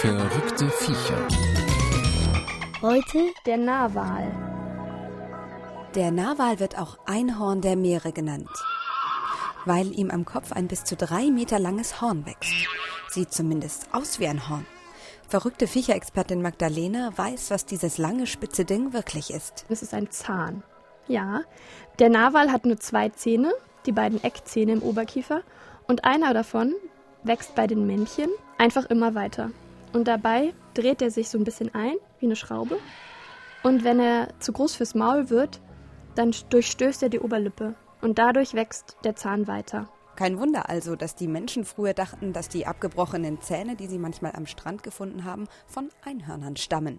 Verrückte Viecher. Heute der Narwal. Der Narwal wird auch Einhorn der Meere genannt, weil ihm am Kopf ein bis zu 3 Meter langes Horn wächst. Sieht zumindest aus wie ein Horn. Verrückte Viecherexpertin Magdalena weiß, was dieses lange, spitze Ding wirklich ist. Das ist ein Zahn. Ja, der Narwal hat nur 2 Zähne, die beiden Eckzähne im Oberkiefer. Und einer davon wächst bei den Männchen einfach immer weiter. Und dabei dreht er sich so ein bisschen ein, wie eine Schraube. Und wenn er zu groß fürs Maul wird, dann durchstößt er die Oberlippe. Und dadurch wächst der Zahn weiter. Kein Wunder also, dass die Menschen früher dachten, dass die abgebrochenen Zähne, die sie manchmal am Strand gefunden haben, von Einhörnern stammen.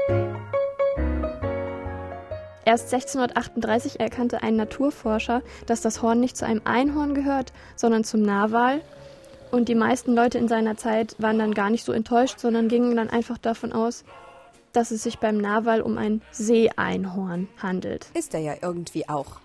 Erst 1638 erkannte ein Naturforscher, dass das Horn nicht zu einem Einhorn gehört, sondern zum Narwal. Und die meisten Leute in seiner Zeit waren dann gar nicht so enttäuscht, sondern gingen dann einfach davon aus, dass es sich beim Narwal um ein Seeeinhorn handelt. Ist er ja irgendwie auch.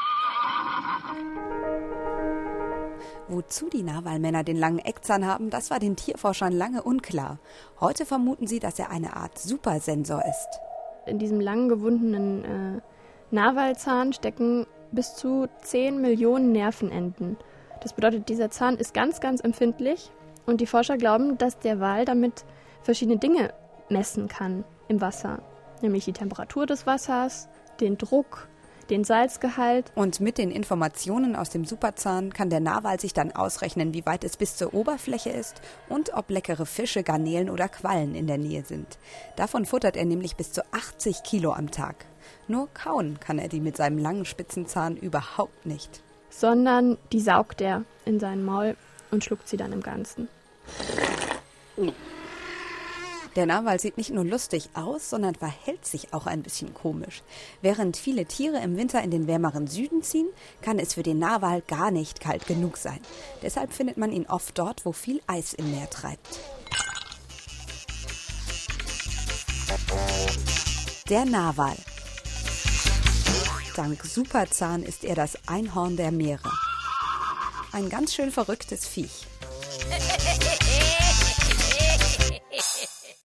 Wozu die Narwalmänner den langen Eckzahn haben, das war den Tierforschern lange unklar. Heute vermuten sie, dass er eine Art Supersensor ist. In diesem lang gewundenen Narwalzahn stecken bis zu 10 Millionen Nervenenden. Das bedeutet, dieser Zahn ist ganz, ganz empfindlich und die Forscher glauben, dass der Wal damit verschiedene Dinge messen kann im Wasser. Nämlich die Temperatur des Wassers, den Druck, den Salzgehalt. Und mit den Informationen aus dem Superzahn kann der Narwal sich dann ausrechnen, wie weit es bis zur Oberfläche ist und ob leckere Fische, Garnelen oder Quallen in der Nähe sind. Davon futtert er nämlich bis zu 80 Kilo am Tag. Nur kauen kann er die mit seinem langen spitzen Zahn überhaupt nicht. Sondern die saugt er in sein Maul und schluckt sie dann im Ganzen. Der Narwal sieht nicht nur lustig aus, sondern verhält sich auch ein bisschen komisch. Während viele Tiere im Winter in den wärmeren Süden ziehen, kann es für den Narwal gar nicht kalt genug sein. Deshalb findet man ihn oft dort, wo viel Eis im Meer treibt. Der Narwal. Dank Superzahn ist er das Einhorn der Meere. Ein ganz schön verrücktes Viech.